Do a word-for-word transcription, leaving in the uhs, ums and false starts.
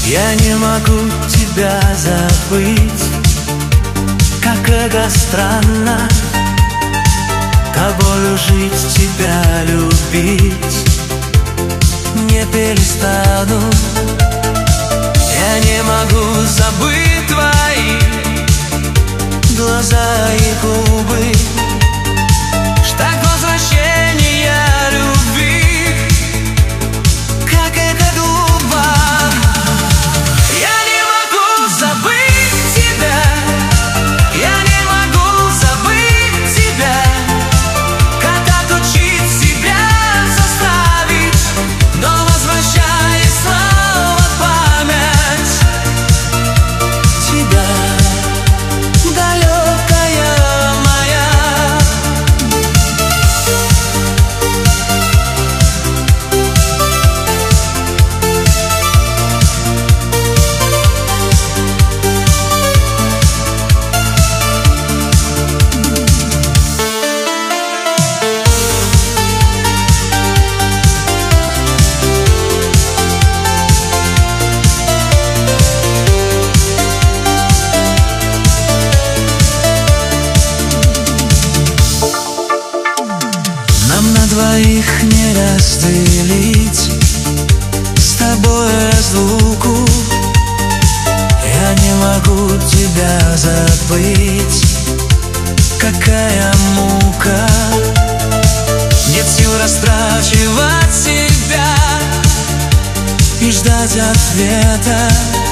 Я не могу тебя забыть. Как это странно, тобою жить, тебя любить. Не перестану. Я не могу забыть твои глаза и губы. Ждать возвращения любви, как это глупо. Я не могу забыть тебя. Я не могу забыть тебя. Как отучить себя заставить, но возвращай снова память тебя, далекая моя. Нам на двоих не разделить с тобой разлуку. Я не могу тебя забыть. Какая мука. Нет сил растрачивать себя и ждать ответа.